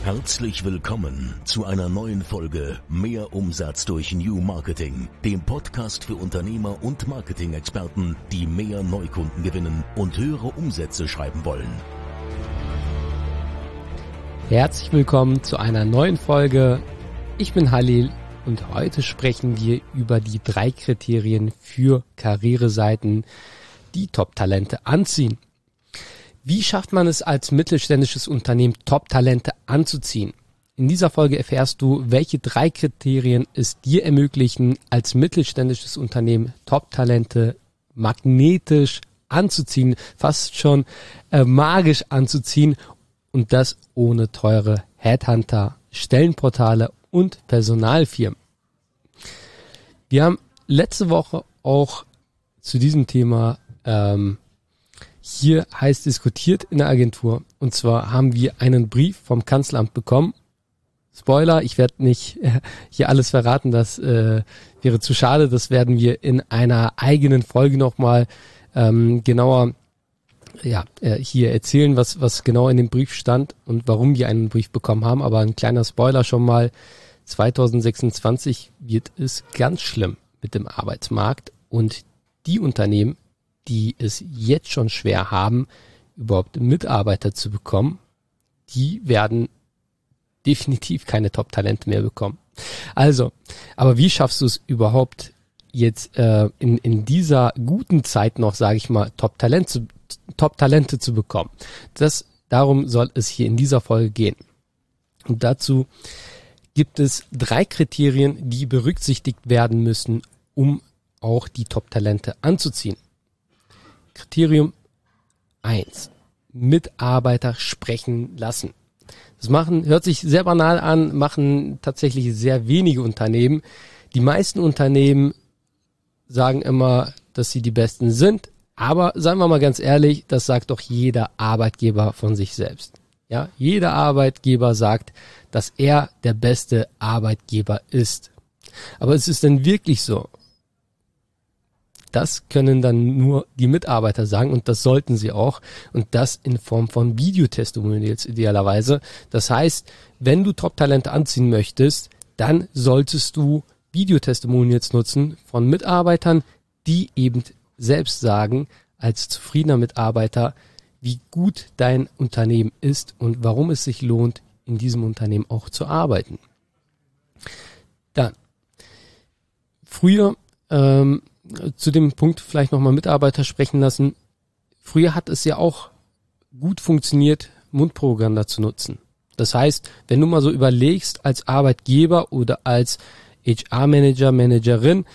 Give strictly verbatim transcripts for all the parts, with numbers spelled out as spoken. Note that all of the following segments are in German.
Herzlich willkommen zu einer neuen Folge Mehr Umsatz durch New Marketing, dem Podcast für Unternehmer und Marketing-Experten, die mehr Neukunden gewinnen und höhere Umsätze schreiben wollen. Herzlich willkommen zu einer neuen Folge. Ich bin Halil und heute sprechen wir über die drei Kriterien für Karriereseiten, die Top-Talente anziehen. Wie schafft man es als mittelständisches Unternehmen, Top-Talente anzuziehen? In dieser Folge erfährst du, welche drei Kriterien es dir ermöglichen, als mittelständisches Unternehmen Top-Talente magnetisch anzuziehen, fast schon äh, magisch anzuziehen, und das ohne teure Headhunter, Stellenportale und Personalfirmen. Wir haben letzte Woche auch zu diesem Thema ähm, hier heiß diskutiert in der Agentur. Und zwar haben wir einen Brief vom Kanzleramt bekommen. Spoiler, ich werde nicht äh, hier alles verraten, das äh, wäre zu schade. Das werden wir in einer eigenen Folge nochmal ähm, genauer ja, äh, hier erzählen, was, was genau in dem Brief stand und warum wir einen Brief bekommen haben. Aber ein kleiner Spoiler schon mal, zwanzig sechsundzwanzig wird es ganz schlimm mit dem Arbeitsmarkt, und die Unternehmen, die es jetzt schon schwer haben, überhaupt Mitarbeiter zu bekommen, die werden definitiv keine Top-Talente mehr bekommen. Also, aber wie schaffst du es überhaupt jetzt äh, in, in dieser guten Zeit noch, sage ich mal, Top-Talent zu, Top-Talente zu bekommen? Das, darum soll es hier in dieser Folge gehen. Und dazu gibt es drei Kriterien, die berücksichtigt werden müssen, um auch die Top-Talente anzuziehen. Kriterium eins. Mitarbeiter sprechen lassen. Das machen, hört sich sehr banal an, machen tatsächlich sehr wenige Unternehmen. Die meisten Unternehmen sagen immer, dass sie die Besten sind, aber seien wir mal ganz ehrlich, das sagt doch jeder Arbeitgeber von sich selbst. Ja, jeder Arbeitgeber sagt, dass er der beste Arbeitgeber ist. Aber ist es denn wirklich so? Das können dann nur die Mitarbeiter sagen, und das sollten sie auch, und das in Form von Videotestimonials idealerweise. Das heißt, wenn du Top-Talente anziehen möchtest, dann solltest du Videotestimonials nutzen von Mitarbeitern, die eben selbst sagen, als zufriedener Mitarbeiter, wie gut dein Unternehmen ist und warum es sich lohnt, in diesem Unternehmen auch zu arbeiten. Dann, früher, ähm, zu dem Punkt vielleicht nochmal Mitarbeiter sprechen lassen. Früher hat es ja auch gut funktioniert, Mundpropaganda zu nutzen. Das heißt, wenn du mal so überlegst, als Arbeitgeber oder als H R-Manager, Managerin,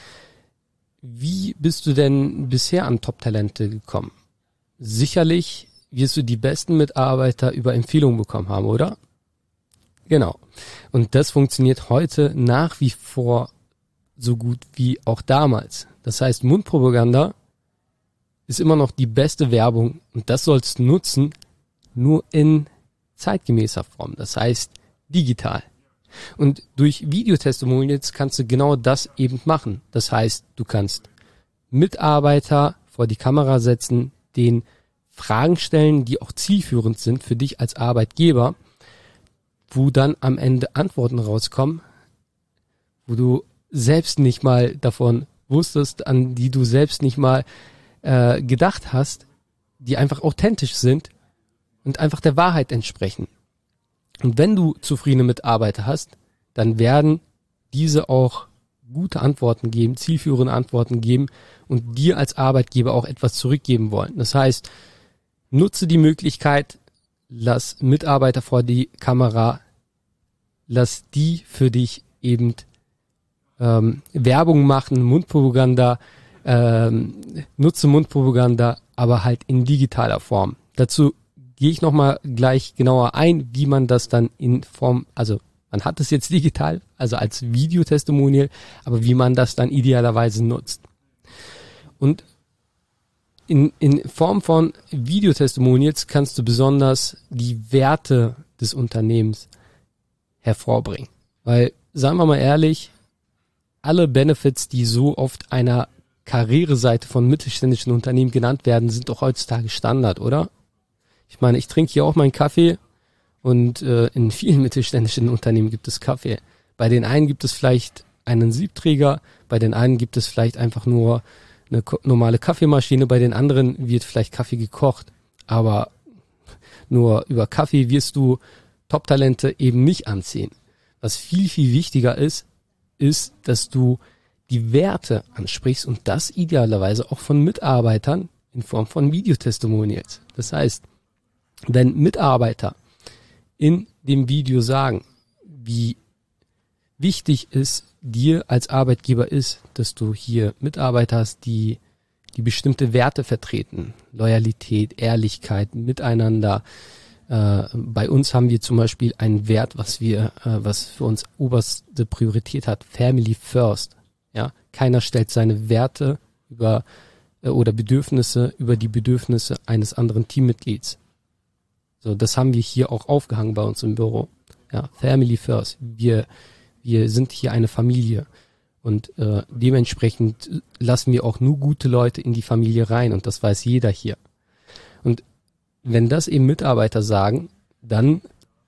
wie bist du denn bisher an Top-Talente gekommen? Sicherlich wirst du die besten Mitarbeiter über Empfehlungen bekommen haben, oder? Genau. Und das funktioniert heute nach wie vor so gut wie auch damals. Das heißt, Mundpropaganda ist immer noch die beste Werbung, und das sollst du nutzen, nur in zeitgemäßer Form. Das heißt, digital. Und durch Videotestimonials kannst du genau das eben machen. Das heißt, du kannst Mitarbeiter vor die Kamera setzen, denen Fragen stellen, die auch zielführend sind für dich als Arbeitgeber, wo dann am Ende Antworten rauskommen, wo du selbst nicht mal davon wusstest, an die du selbst nicht mal äh, gedacht hast, die einfach authentisch sind und einfach der Wahrheit entsprechen. Und wenn du zufriedene Mitarbeiter hast, dann werden diese auch gute Antworten geben, zielführende Antworten geben und dir als Arbeitgeber auch etwas zurückgeben wollen. Das heißt, nutze die Möglichkeit, lass Mitarbeiter vor die Kamera, lass die für dich eben Ähm, Werbung machen, Mundpropaganda, ähm, nutze Mundpropaganda, aber halt in digitaler Form. Dazu gehe ich nochmal gleich genauer ein, wie man das dann in Form, also man hat es jetzt digital, also als Videotestimonial, aber wie man das dann idealerweise nutzt. Und in, in Form von Videotestimonials kannst du besonders die Werte des Unternehmens hervorbringen. Weil, sagen wir mal ehrlich, alle Benefits, die so oft einer Karriereseite von mittelständischen Unternehmen genannt werden, sind doch heutzutage Standard, oder? Ich meine, ich trinke hier auch meinen Kaffee Und äh, in vielen mittelständischen Unternehmen gibt es Kaffee. Bei den einen gibt es vielleicht einen Siebträger, bei den einen gibt es vielleicht einfach nur eine normale Kaffeemaschine, bei den anderen wird vielleicht Kaffee gekocht. Aber nur über Kaffee wirst du Top-Talente eben nicht anziehen. Was viel, viel wichtiger ist, ist, dass du die Werte ansprichst und das idealerweise auch von Mitarbeitern in Form von Videotestimonials. Das heißt, wenn Mitarbeiter in dem Video sagen, wie wichtig es dir als Arbeitgeber ist, dass du hier Mitarbeiter hast, die die bestimmte Werte vertreten, Loyalität, Ehrlichkeit, Miteinander. Äh, bei uns haben wir zum Beispiel einen Wert, was wir, äh, was für uns oberste Priorität hat, Family First. Ja, keiner stellt seine Werte über äh, oder Bedürfnisse über die Bedürfnisse eines anderen Teammitglieds. So, das haben wir hier auch aufgehangen bei uns im Büro. Ja, Family First. Wir wir sind hier eine Familie und äh, dementsprechend lassen wir auch nur gute Leute in die Familie rein und das weiß jeder hier. Und wenn das eben Mitarbeiter sagen, dann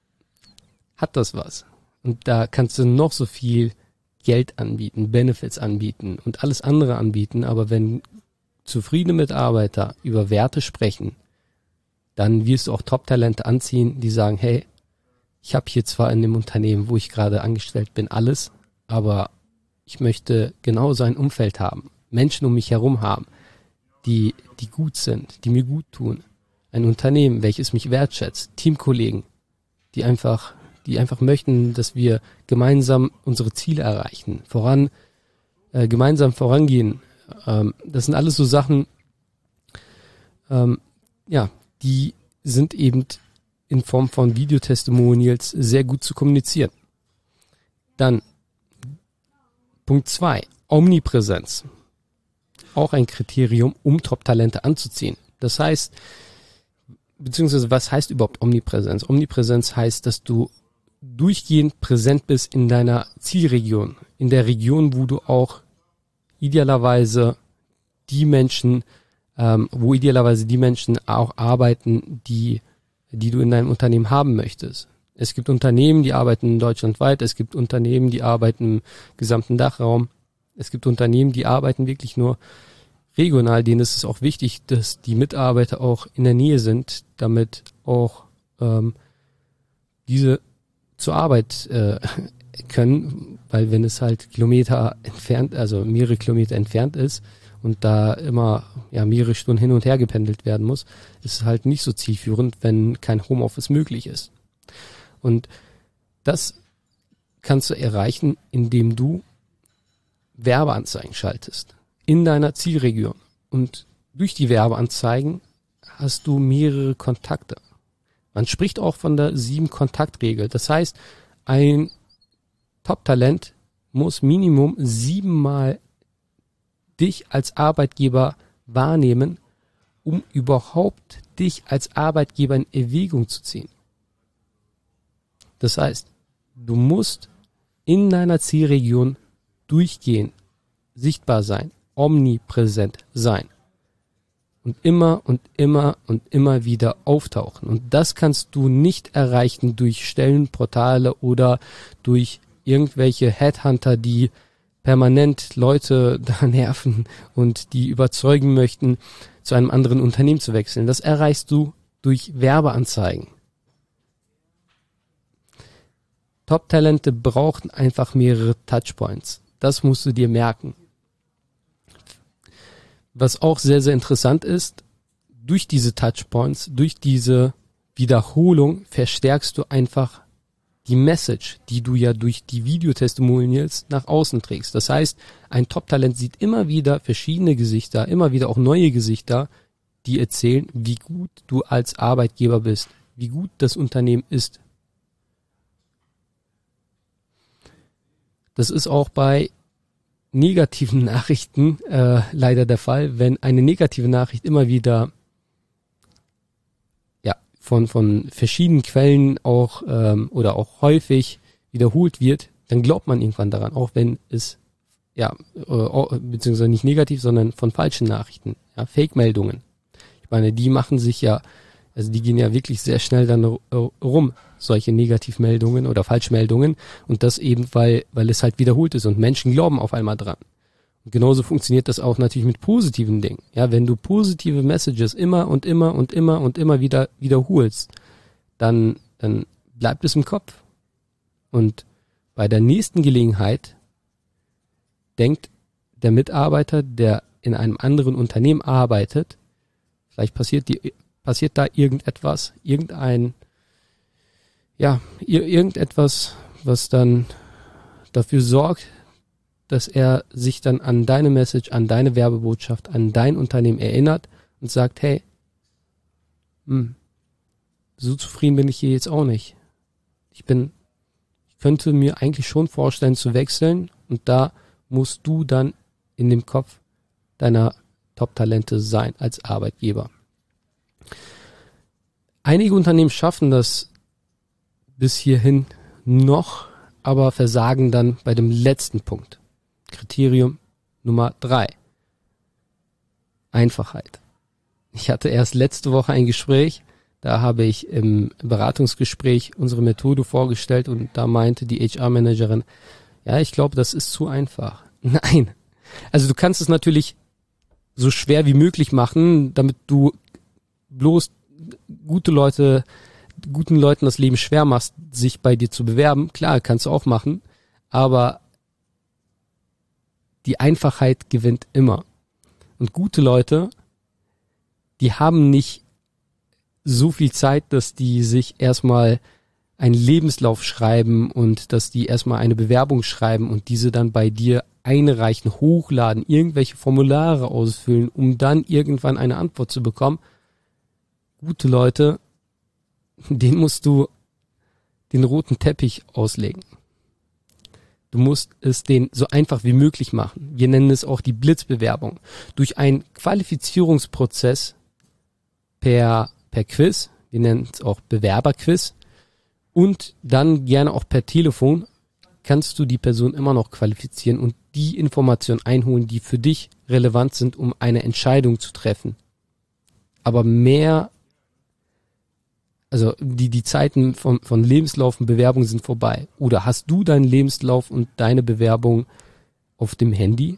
hat das was. Und da kannst du noch so viel Geld anbieten, Benefits anbieten und alles andere anbieten, aber wenn zufriedene Mitarbeiter über Werte sprechen, dann wirst du auch Top-Talente anziehen, die sagen, hey, ich habe hier zwar in dem Unternehmen, wo ich gerade angestellt bin, alles, aber ich möchte genau so ein Umfeld haben, Menschen um mich herum haben, die die gut sind, die mir gut tun. Ein Unternehmen, welches mich wertschätzt, Teamkollegen, die einfach, die einfach möchten, dass wir gemeinsam unsere Ziele erreichen, voran, äh, gemeinsam vorangehen. Ähm, das sind alles so Sachen, ähm, ja, die sind eben in Form von Videotestimonials sehr gut zu kommunizieren. Dann Punkt zwei, Omnipräsenz. Auch ein Kriterium, um Top-Talente anzuziehen. Das heißt, beziehungsweise was heißt überhaupt Omnipräsenz? Omnipräsenz heißt, dass du durchgehend präsent bist in deiner Zielregion, in der Region, wo du auch idealerweise die Menschen, ähm, wo idealerweise die Menschen auch arbeiten, die die du in deinem Unternehmen haben möchtest. Es gibt Unternehmen, die arbeiten deutschlandweit, es gibt Unternehmen, die arbeiten im gesamten Dachraum, es gibt Unternehmen, die arbeiten wirklich nur regional, denen ist es auch wichtig, dass die Mitarbeiter auch in der Nähe sind, damit auch ähm, diese zur Arbeit äh, können, weil wenn es halt Kilometer entfernt, also mehrere Kilometer entfernt ist, und da immer ja mehrere Stunden hin und her gependelt werden muss, ist es halt nicht so zielführend, wenn kein Homeoffice möglich ist. Und das kannst du erreichen, indem du Werbeanzeigen schaltest in deiner Zielregion. Und durch die Werbeanzeigen hast du mehrere Kontakte. Man spricht auch von der Sieben-Kontakt-Regel. Das heißt, ein Top-Talent muss Minimum siebenmal dich als Arbeitgeber wahrnehmen, um überhaupt dich als Arbeitgeber in Erwägung zu ziehen. Das heißt, du musst in deiner Zielregion durchgehend sichtbar sein, omnipräsent sein und immer und immer und immer wieder auftauchen. Und das kannst du nicht erreichen durch Stellenportale oder durch irgendwelche Headhunter, die permanent Leute da nerven und die überzeugen möchten, zu einem anderen Unternehmen zu wechseln. Das erreichst du durch Werbeanzeigen. Top-Talente brauchen einfach mehrere Touchpoints. Das musst du dir merken. Was auch sehr, sehr interessant ist, durch diese Touchpoints, durch diese Wiederholung verstärkst du einfach die Message, die du ja durch die Videotestimonials nach außen trägst. Das heißt, ein Top-Talent sieht immer wieder verschiedene Gesichter, immer wieder auch neue Gesichter, die erzählen, wie gut du als Arbeitgeber bist, wie gut das Unternehmen ist. Das ist auch bei negativen Nachrichten äh, leider der Fall. Wenn eine negative Nachricht immer wieder von von verschiedenen Quellen auch ähm, oder auch häufig wiederholt wird, dann glaubt man irgendwann daran, auch wenn es ja äh, beziehungsweise nicht negativ, sondern von falschen Nachrichten, ja, Fake-Meldungen. Ich meine, die machen sich ja, also die gehen ja wirklich sehr schnell dann rum. solche Negativmeldungen oder Falschmeldungen und das eben, weil, weil es halt wiederholt ist und Menschen glauben auf einmal dran. Und genauso funktioniert das auch natürlich mit positiven Dingen. Ja, wenn du positive Messages immer und immer und immer und immer wieder wiederholst, dann, dann bleibt es im Kopf. Und bei der nächsten Gelegenheit denkt der Mitarbeiter, der in einem anderen Unternehmen arbeitet, vielleicht passiert die, passiert da irgendetwas, irgendein, ja, ir- irgendetwas, was dann dafür sorgt, dass er sich dann an deine Message, an deine Werbebotschaft, an dein Unternehmen erinnert und sagt, hey, hm, so zufrieden bin ich hier jetzt auch nicht. Ich bin, ich könnte mir eigentlich schon vorstellen zu wechseln und da musst du dann in dem Kopf deiner Top-Talente sein als Arbeitgeber. Einige Unternehmen schaffen das bis hierhin noch, aber versagen dann bei dem letzten Punkt. Kriterium Nummer drei. Einfachheit. Ich hatte erst letzte Woche ein Gespräch, da habe ich im Beratungsgespräch unsere Methode vorgestellt und da meinte die H R-Managerin, ja, ich glaube, das ist zu einfach. Nein. Also du kannst es natürlich so schwer wie möglich machen, damit du bloß gute Leute, guten Leuten das Leben schwer machst, sich bei dir zu bewerben. Klar, kannst du auch machen, aber die Einfachheit gewinnt immer. Und gute Leute, die haben nicht so viel Zeit, dass die sich erstmal einen Lebenslauf schreiben und dass die erstmal eine Bewerbung schreiben und diese dann bei dir einreichen, hochladen, irgendwelche Formulare ausfüllen, um dann irgendwann eine Antwort zu bekommen. Gute Leute, denen musst du den roten Teppich auslegen. Du musst es denen so einfach wie möglich machen. Wir nennen es auch die Blitzbewerbung. Durch einen Qualifizierungsprozess per, per Quiz, wir nennen es auch Bewerberquiz, und dann gerne auch per Telefon kannst du die Person immer noch qualifizieren und die Informationen einholen, die für dich relevant sind, um eine Entscheidung zu treffen. Aber mehr, also die, die Zeiten von, von Lebenslauf und Bewerbung sind vorbei. Oder hast du deinen Lebenslauf und deine Bewerbung auf dem Handy?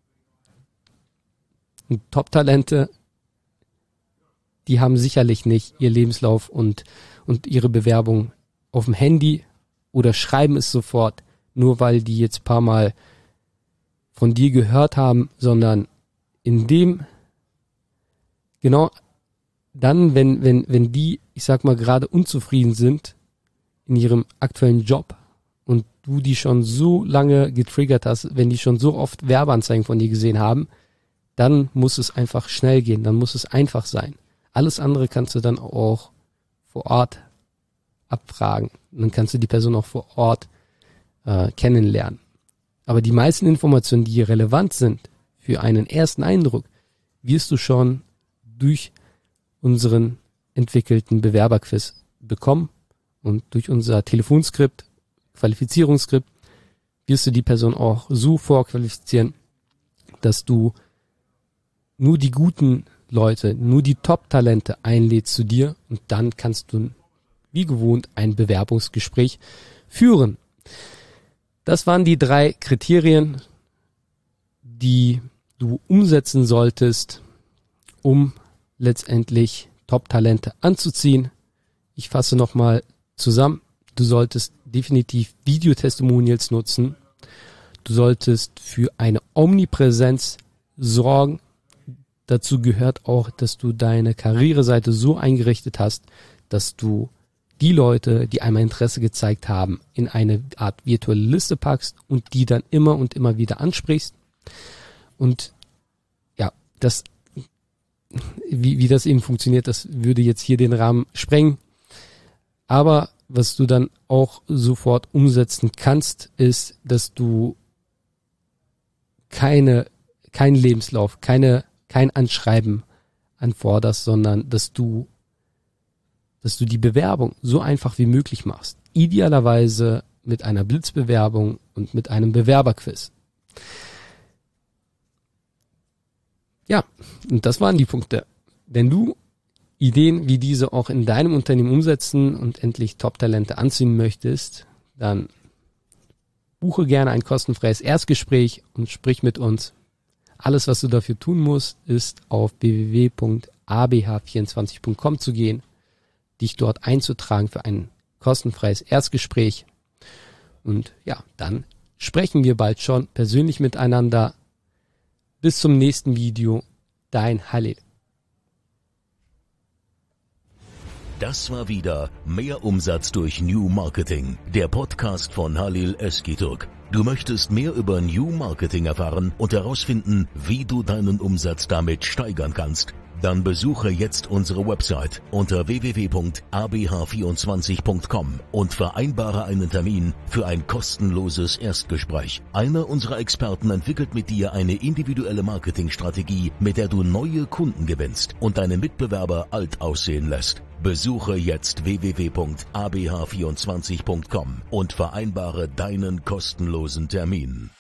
Und Top-Talente, die haben sicherlich nicht ihr Lebenslauf und, und ihre Bewerbung auf dem Handy oder schreiben es sofort, nur weil die jetzt paar Mal von dir gehört haben, sondern in dem, genau dann, wenn, wenn, wenn die, ich sag mal, gerade unzufrieden sind in ihrem aktuellen Job und du die schon so lange getriggert hast, wenn die schon so oft Werbeanzeigen von dir gesehen haben, dann muss es einfach schnell gehen, dann muss es einfach sein. Alles andere kannst du dann auch vor Ort abfragen. Und dann kannst du die Person auch vor Ort äh, kennenlernen. Aber die meisten Informationen, die relevant sind für einen ersten Eindruck, wirst du schon durch unseren entwickelten Bewerberquiz bekommen und durch unser Telefonskript, Qualifizierungsskript, wirst du die Person auch so vorqualifizieren, dass du nur die guten Leute, nur die Top-Talente einlädst zu dir und dann kannst du wie gewohnt ein Bewerbungsgespräch führen. Das waren die drei Kriterien, die du umsetzen solltest, um letztendlich Top-Talente anzuziehen. Ich fasse nochmal zusammen. Du solltest definitiv Videotestimonials nutzen. Du solltest für eine Omnipräsenz sorgen. Dazu gehört auch, dass du deine Karriereseite so eingerichtet hast, dass du die Leute, die einmal Interesse gezeigt haben, in eine Art virtuelle Liste packst und die dann immer und immer wieder ansprichst. Und ja, das, wie, wie das eben funktioniert, das würde jetzt hier den Rahmen sprengen. Aber was du dann auch sofort umsetzen kannst, ist, dass du keine, keinen Lebenslauf, keine, kein Anschreiben anforderst, sondern dass du dass du die Bewerbung so einfach wie möglich machst. Idealerweise mit einer Blitzbewerbung und mit einem Bewerberquiz. Ja, und das waren die Punkte. Wenn du Ideen wie diese auch in deinem Unternehmen umsetzen und endlich Top-Talente anziehen möchtest, dann buche gerne ein kostenfreies Erstgespräch und sprich mit uns. Alles, was du dafür tun musst, ist auf w w w punkt a b h vierundzwanzig punkt com zu gehen, dich dort einzutragen für ein kostenfreies Erstgespräch. Und ja, dann sprechen wir bald schon persönlich miteinander. Bis zum nächsten Video, dein Halil. Das war wieder Mehr Umsatz durch New Marketing, der Podcast von Halil Eskiturk. Du möchtest mehr über New Marketing erfahren und herausfinden, wie du deinen Umsatz damit steigern kannst? Dann besuche jetzt unsere Website unter w w w punkt a b h vierundzwanzig punkt com und vereinbare einen Termin für ein kostenloses Erstgespräch. Einer unserer Experten entwickelt mit dir eine individuelle Marketingstrategie, mit der du neue Kunden gewinnst und deine Mitbewerber alt aussehen lässt. Besuche jetzt w w w punkt a b h vierundzwanzig punkt com und vereinbare deinen kostenlosen Termin.